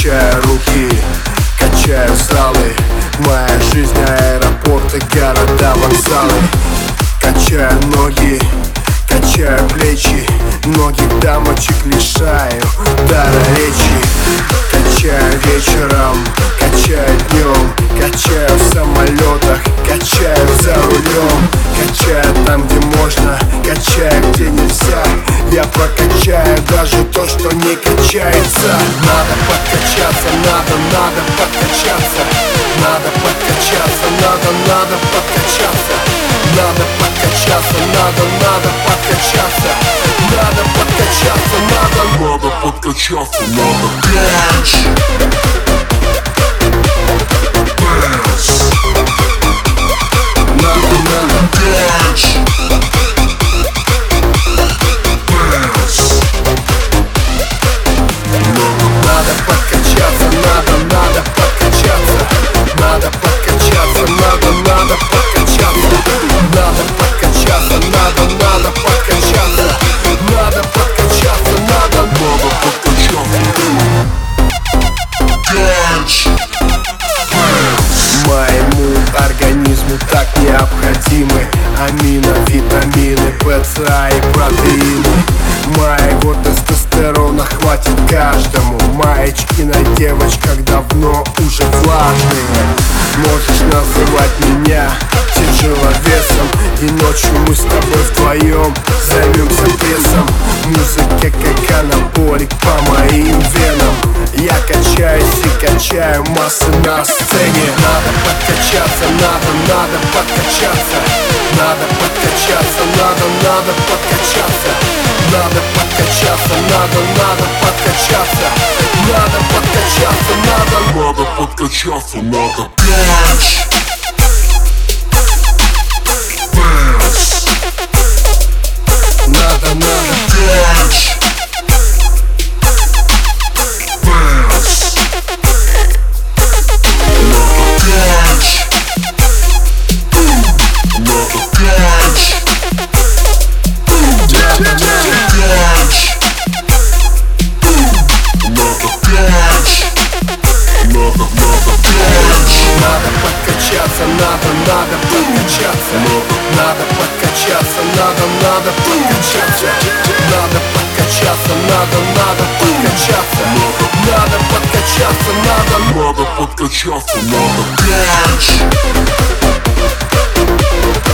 Качаю руки, качаю залы. Моя жизнь аэропорты, города, вокзалы. Качаю ноги, качаю плечи. Многих дамочек лишаю дара речи. Качаю вечером, качаю днем. Качаю в самолетах, качаю за рулем. Качаю там, где можно, качаю, где нельзя. Я прокачаю даже то, что не качается. Надо подкачаться, надо подкачаться. Надо подкачаться, надо подкачаться. Надо подкачаться, надо подкачаться. Надо подкачаться, надо подкачаться, надо кач. Надо кач. Надо подкачаться, надо подкачаться. Надо подкачаться, надо подкачаться. Надо подкачаться, надо подкачаться. Надо подкачаться, надо подкачаться. Кач. Моему организму так необходимы амино, витамины, ПЦА и протеины. Моего тестостерона хватит каждому. Маечки на девочках давно уже влажные. Можешь называть меня тяжеловесом. И ночью мы с тобой вдвоем займемся прессом. Музыка как анаболик по моим венам. Я качаюсь и качаю массы на сцене. Надо подкачаться, надо подкачаться. Надо подкачаться, надо подкачаться. Надо подкачаться, надо подкачаться. Надо подкачаться, надо подкачаться, надо кач. Надо кач. Надо подкачаться, надо подкачаться, надо подкачаться. Надо подкачаться, надо подкачаться. Надо подкачаться, надо подкачаться, надо кач.